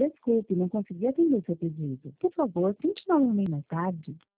Desculpe, não consegui atender seu pedido. Por favor, tente novamente mais tarde.